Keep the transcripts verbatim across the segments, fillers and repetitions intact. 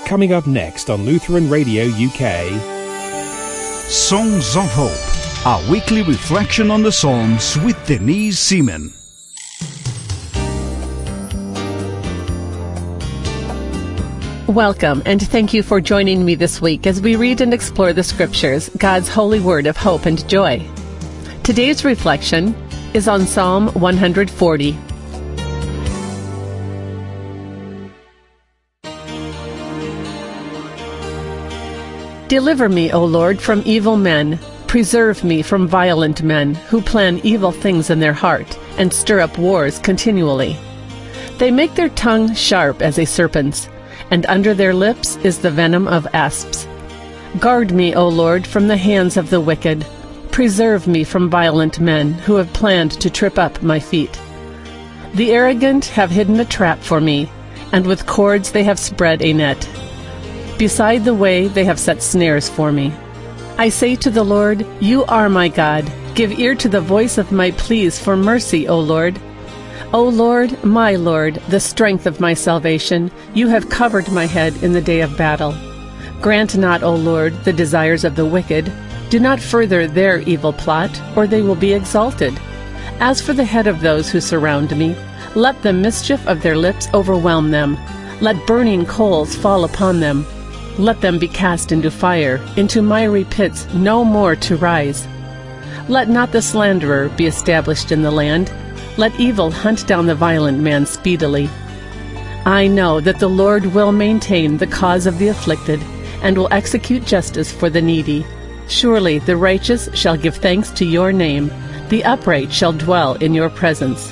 coming up next on Lutheran Radio U K. Songs of Hope, our weekly reflection on the Psalms with Denise Seaman. Welcome, and thank you for joining me this week as we read and explore the Scriptures, God's holy word of hope and joy. Today's reflection is on Psalm one forty. Deliver me, O Lord, from evil men. Preserve me from violent men who plan evil things in their heart and stir up wars continually. They make their tongue sharp as a serpent's, and under their lips is the venom of asps. Guard me, O Lord, from the hands of the wicked. Preserve me from violent men who have planned to trip up my feet. The arrogant have hidden a trap for me, and with cords they have spread a net. Beside the way they have set snares for me. I say to the Lord, You are my God. Give ear to the voice of my pleas for mercy, O Lord. O Lord, my Lord, the strength of my salvation, you have covered my head in the day of battle. Grant not, O Lord, the desires of the wicked. Do not further their evil plot, or they will be exalted. As for the head of those who surround me, let the mischief of their lips overwhelm them. Let burning coals fall upon them. Let them be cast into fire, into miry pits, no more to rise. Let not the slanderer be established in the land. Let evil hunt down the violent man speedily. I know that the Lord will maintain the cause of the afflicted, and will execute justice for the needy. Surely the righteous shall give thanks to your name. The upright shall dwell in your presence.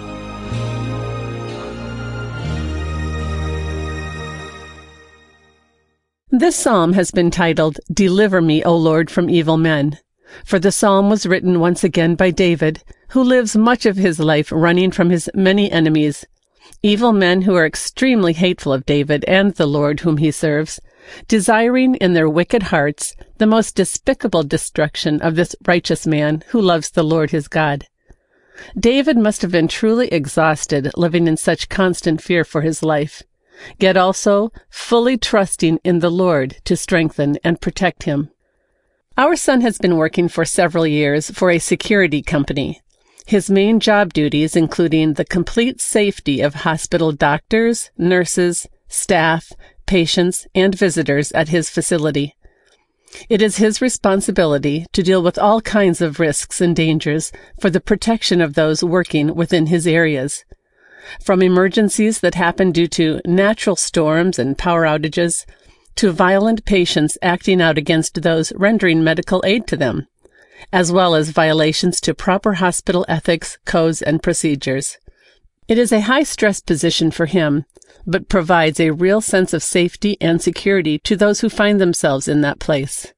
This psalm has been titled, Deliver Me, O Lord, from Evil Men. For the psalm was written once again by David, who lives much of his life running from his many enemies, evil men who are extremely hateful of David and the Lord whom he serves, desiring in their wicked hearts the most despicable destruction of this righteous man who loves the Lord his God. David must have been truly exhausted living in such constant fear for his life, yet also fully trusting in the Lord to strengthen and protect him. Our son has been working for several years for a security company. His main job duties including the complete safety of hospital doctors, nurses, staff, patients, and visitors at his facility. It is his responsibility to deal with all kinds of risks and dangers for the protection of those working within his areas. From emergencies that happen due to natural storms and power outages, to violent patients acting out against those rendering medical aid to them, as well as violations to proper hospital ethics, codes, and procedures. It is a high-stress position for him, but provides a real sense of safety and security to those who find themselves in that place.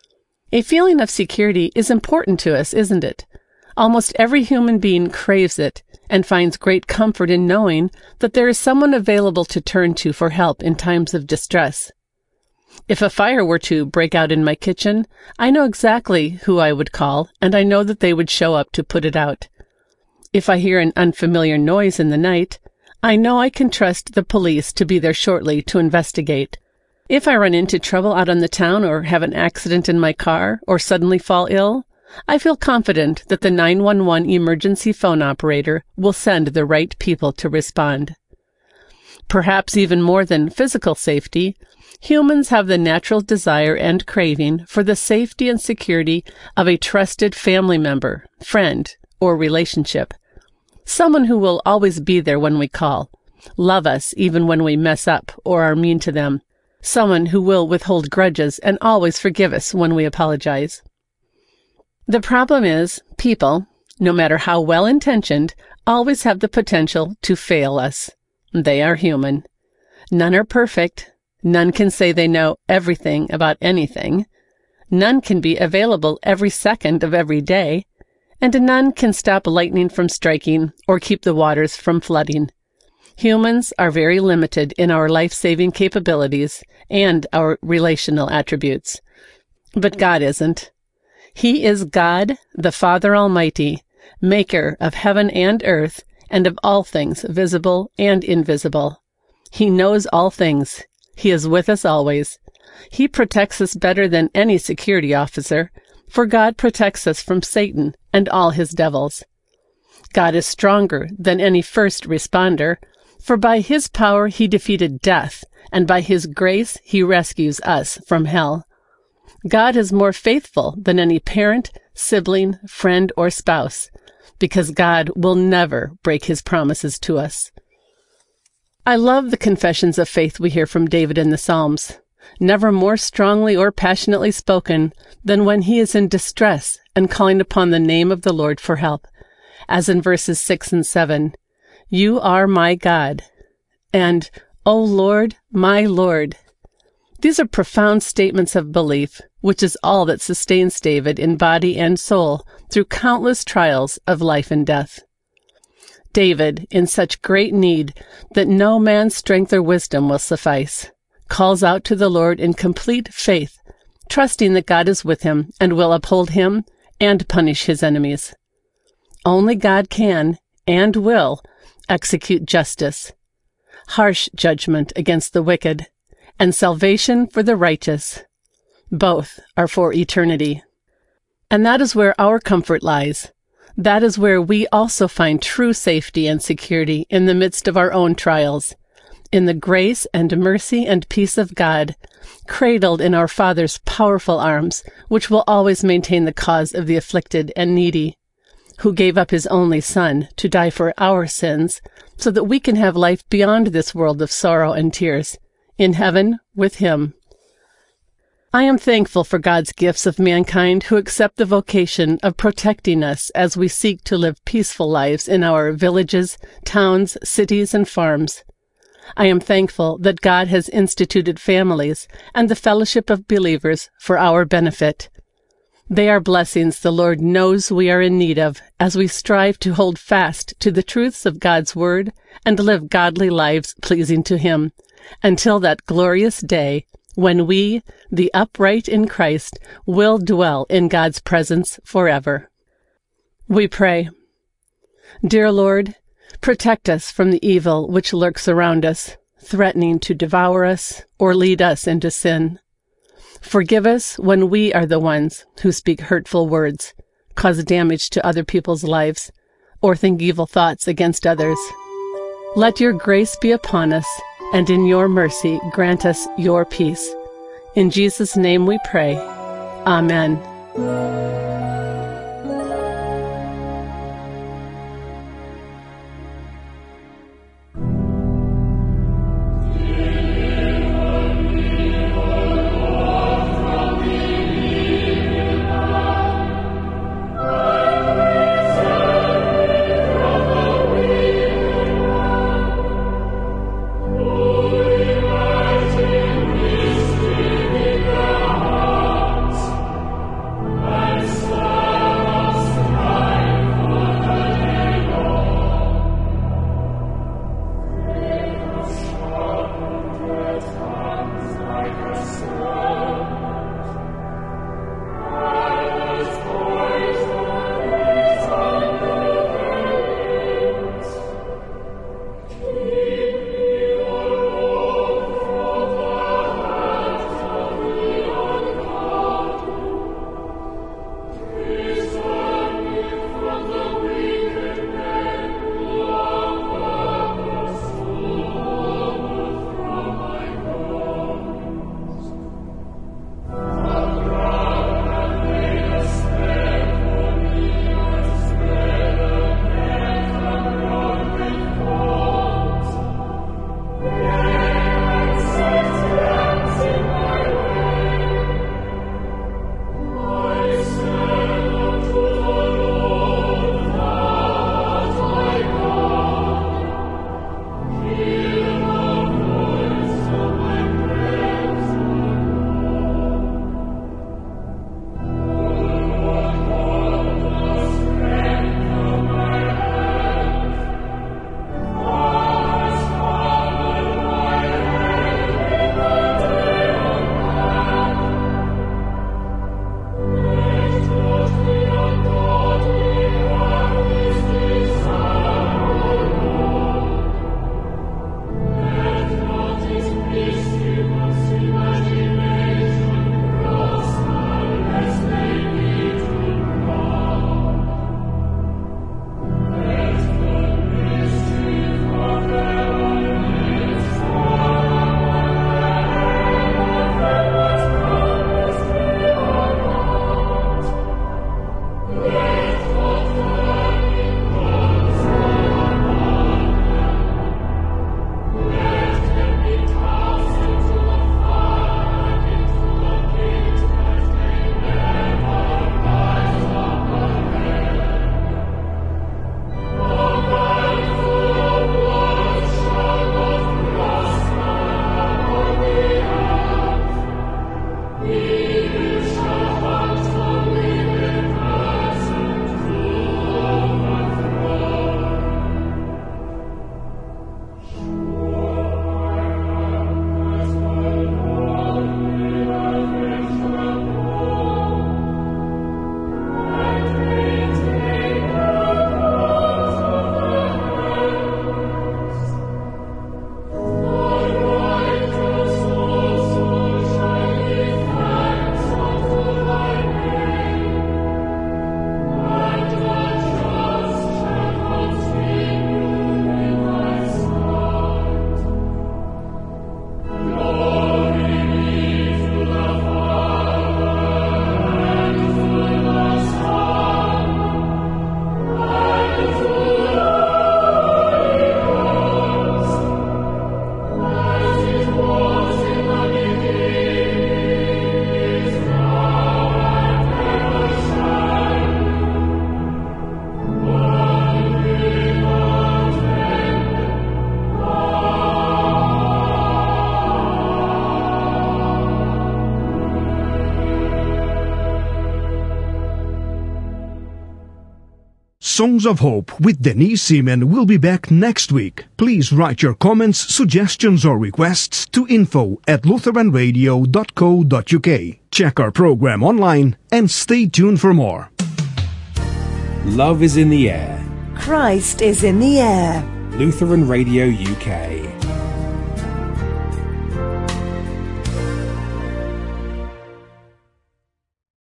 A feeling of security is important to us, isn't it? Almost every human being craves it, and finds great comfort in knowing that there is someone available to turn to for help in times of distress. If a fire were to break out in my kitchen, I know exactly who I would call, and I know that they would show up to put it out. If I hear an unfamiliar noise in the night, I know I can trust the police to be there shortly to investigate. If I run into trouble out on the town or have an accident in my car or suddenly fall ill, I feel confident that the nine one one emergency phone operator will send the right people to respond. Perhaps even more than physical safety, humans have the natural desire and craving for the safety and security of a trusted family member, friend, or relationship. Someone who will always be there when we call, love us even when we mess up or are mean to them. Someone who will withhold grudges and always forgive us when we apologize. The problem is, people, no matter how well-intentioned, always have the potential to fail us. They are human. None are perfect. None can say they know everything about anything. None can be available every second of every day. And none can stop lightning from striking or keep the waters from flooding. Humans are very limited in our life-saving capabilities and our relational attributes. But God isn't. He is God, the Father Almighty, maker of heaven and earth, and of all things visible and invisible. He knows all things. He is with us always. He protects us better than any security officer, for God protects us from Satan and all his devils. God is stronger than any first responder, for by his power he defeated death, and by his grace he rescues us from hell. God is more faithful than any parent, sibling, friend, or spouse, because God will never break his promises to us. I love the confessions of faith we hear from David in the Psalms, never more strongly or passionately spoken than when he is in distress and calling upon the name of the Lord for help, as in verses six and seven, "You are my God," and "O Lord, my Lord." These are profound statements of belief, which is all that sustains David in body and soul through countless trials of life and death. David, in such great need that no man's strength or wisdom will suffice, calls out to the Lord in complete faith, trusting that God is with him and will uphold him and punish his enemies. Only God can and will execute justice, harsh judgment against the wicked, and salvation for the righteous. Both are for eternity. And that is where our comfort lies. That is where we also find true safety and security in the midst of our own trials, in the grace and mercy and peace of God, cradled in our Father's powerful arms, which will always maintain the cause of the afflicted and needy, who gave up his only Son to die for our sins, so that we can have life beyond this world of sorrow and tears, in heaven with him. I am thankful for God's gifts of mankind who accept the vocation of protecting us as we seek to live peaceful lives in our villages, towns, cities, and farms. I am thankful that God has instituted families and the fellowship of believers for our benefit. They are blessings the Lord knows we are in need of as we strive to hold fast to the truths of God's Word and live godly lives pleasing to Him, until that glorious day when we, the upright in Christ, will dwell in God's presence forever. We pray. Dear Lord, protect us from the evil which lurks around us, threatening to devour us or lead us into sin. Forgive us when we are the ones who speak hurtful words, cause damage to other people's lives, or think evil thoughts against others. Let your grace be upon us, and in your mercy grant us your peace. In Jesus' name we pray. Amen. Yes. Songs of Hope with Denise Seaman will be back next week. Please write your comments, suggestions, or requests to info at lutheran radio dot co dot uk. Check our program online and stay tuned for more. Love is in the air. Christ is in the air. Lutheran Radio U K.